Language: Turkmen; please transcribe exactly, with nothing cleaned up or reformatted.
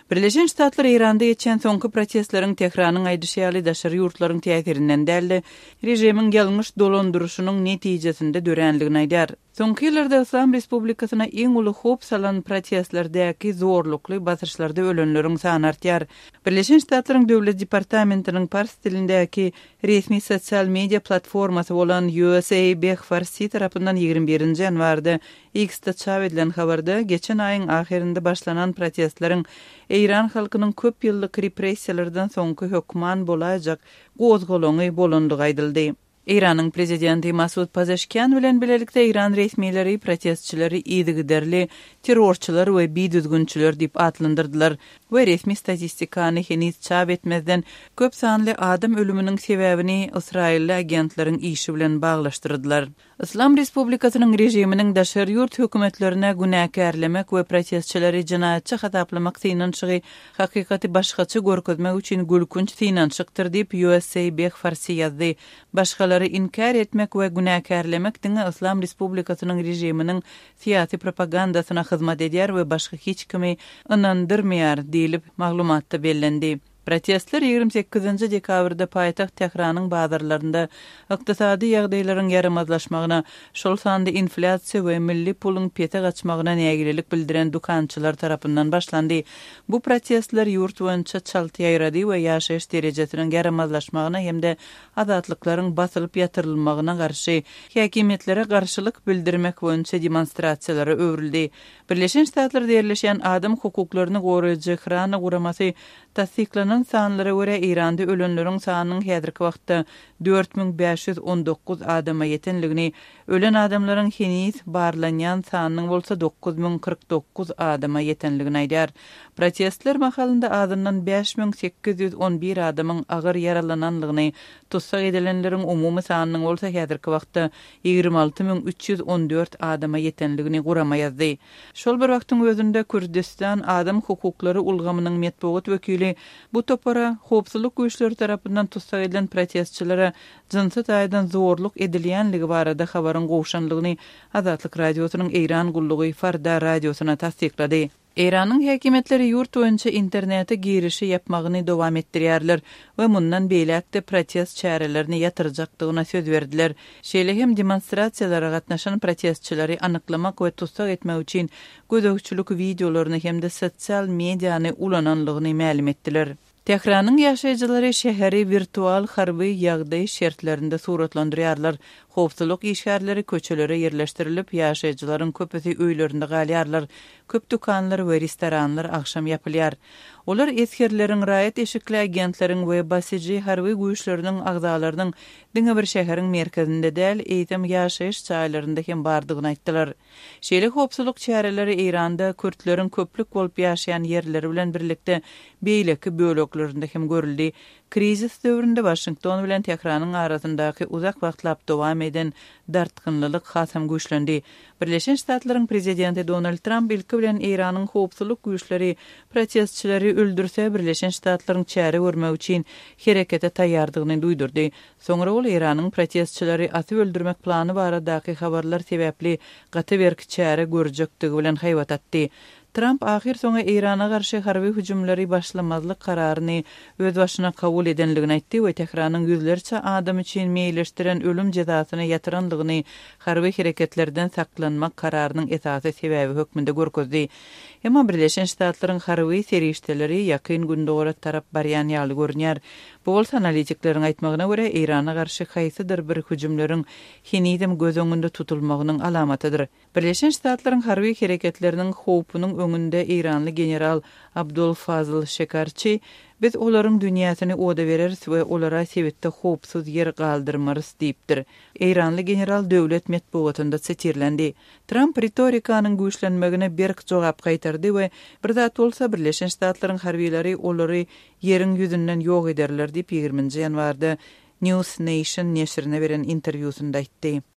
Birleşen Ştatlar İranda geçen soňky protestlerin tekranyň aýdyşýaly daşary ýurtlaryň täsirinden däldi, rejimin gelmiş dolandyrşynyň netijesinde dörenligini aýdýar. Soňky ýyllarda Islam Respublikasyna iň uly hop salan protestlerdäki zorlukly basyrşlarda ölenleriň sany artýar. Birleşen Ştatlaryň Döwlet Departamentiniň pars dilindäki resmi sosial media platformasy bolan U S A Beh Farsi tarapyndan ýygrimi birinji ýanwarda X-de çap edilen habarda geçen aýyň ahirinde başlanan protestleriň İran halkynyň köp ýyllyk repressiýalardan soňky hökman bolajak gozgolany bolandygy aýdyldy. İran'ın prezidenti Masud Pezeshkian bilen bilelikde İran resmileri protestçileri iýdigiderli terrorçylar we bidüzgünçüler dip atlandyrdylar we resmi statistikany heniz çap etmezden köp sanly adam ölüminiň sebäbini Israilli agentleriň işi bilen baglaşdyrdylar. Islam Respublikasynyň rejiminiň daşary ýurt hökümetlerine günäkärlemek we protestçileri jinaýatçy hataplamak synançygy hakykaty başgaça görkezmek üçin gülkünç synançykdyr dip U S A Beh Farsi ýazdy. Başgalary inkar etmek we günäkärlemek diňe Islam Respublikasynyň rejiminiň siýasy propagandasyna hyzmat edýär we başga hiç kimi ynandyrmaýar diýilip maglumatda bellendi. Protestler ýygrimi sekizinji dekabrda paýtaxt Tehranyň bazarlarynda ykdysady ýagdaýlaryň ýaramazlaşmagyna, şol sanda inflasiýa we milli puluň pete gaçmagyna nägililik bildiren dukançylar tarapyndan başlandy. Bu protestler ýurt boýunça çalty ýaýrady we ýaşaýyş derejesiniň ýaramazlaşmagyna hemde azatlyklaryň basylyp ýatyrylmagyna garşy häkimetlere garşylyk bildirmek boýunça demonstrasiýalara öwrildi. Birleşen Ştatlar derleşen adam hukuklaryny goraýjy Hrana guramasy tasdiklanan sanlara göre İranda ölenleriň sanynyň häzirki wagtda dört bin beş yüz on dokuz adama ýetenligini, ölen adamlaryň heniz barlanýan sanynyň bolsa dokuz bin kırk dokuz adama ýetenligini aýdýar. Protestler mahalynda adından beş bin sekiz yüz on bir adamyň agyr yaralananlygyny, tutsak edilenleriň umumy sanynyň bolsa häzirki wagtda ýygrimi alty bin üç yüz on dört adama ýetenligini gurama ýazdy. Şol bir wagtyň özünde Kürdistan adam hukuklary ulgamynyň metbuat wekili bu topara hopsuzlyk güýçleri tarapyndan tutsak edilen protestçilere jinsat aýdan zorluk edilýänligi barada habaryň gowşanlygyny Azatlyk radiosynyň Eýran gullugy Farda radiosyna tasdiklady. İran'ın häkimetleri ýurt boýunça internete girişi yapmagyny dowam etdirýärler we mundan beýlekde protest çärelerini ýatyrjakdygyna söz berdiler. Şeýle hem demonstrasiýalara gatnaşan protestçileri anyklamak we tutsak etmek üçin gözökçülük videolaryny hem de sosial mediany ulananlygyny ma'lum etdiler. Tehranyň ýaşaýjylary şäheri virtual harby ýagdaý şertlerinde suratlandyrýarlar. Howpsuzlyk işgärleri köçelere ýerleşdirilip, ýaşaýjylaryň köpüsi öýlerinde galýarlar. Köp dukanlar we restoranlar akşam ýapylýar. Olar eskerleriň raýat eşikli agentleriň we basyjy harby güýçleriniň agzalarynyň diňe bir şäheriň merkezinde däl, eýtem ýaşaýyş çaýlarynda hem bardygyny aýtdylar. Şeýle howpsuzlyk çäreleri Iranda Kürtleriň köplük bolup ýaşaýan ýerleri bilen birlikde beýleki böleklerinde hem görüldi. Krizis döwründe Washington bilen Tehranyň arasyndaky uzak wagtlap dowam eden dartgynlylyk hasam güýçlendi. Birleşen Ştatlaryň prezidenti Donald Trump ilki bilen Iranyň howpsuzlyk güýçleri protestçileri öldürse Birleşen Ştatlaryň çäre görmek üçin herekete taýýardygyny duýdurdy. Soňra ol Iranyň protestçileri aty öldürmek plany baradaky habarlar sebäpli gaty berki çäre görjekdigi bilen haýbat atdy. Trump ahir soňa Irana garşy harby hüjümleri başlamazlyk kararyny öz başyna kabul edenligini aýtdy we Tehranyň ýüzlerçe adam üçin meýilleşdiren ölüm jazasyny ýatyranlygyny harby hereketlerden saklanmak kararynyň esasy sebäbi hökmünde görkezdi. Emma Birleşen Ştatlaryň harby serişdeleri ýakyn günde ora tarap barýan ýaly görünýär. Bu bolsa analitiklerin aýtmagyna görä Irana garşy haýsydyr bir hüjümleriň henidem göz öňünde tutulmagynyň alamatydyr. Birleşen Ştatlaryň harby hereketlerining howpunyň öňünde Iranly general Abdul Fazl Shekarchi biz olaryň dünýäsyny oda bereriz we olara sebetde howpsuz ýer galdyrmarys diýipdir. Iranly general döwlet metbuatynda setirlendi. Trump retorikanyň güýçlenmegine berk jogap gaýtardy we bir zat bolsa Birleşen Ştatlaryň harbiýleri olary ýeriň ýüzünden ýok ederler diýip ýygrimi ýanwarda News Nation neşrine beren interwýusynda aýtdy.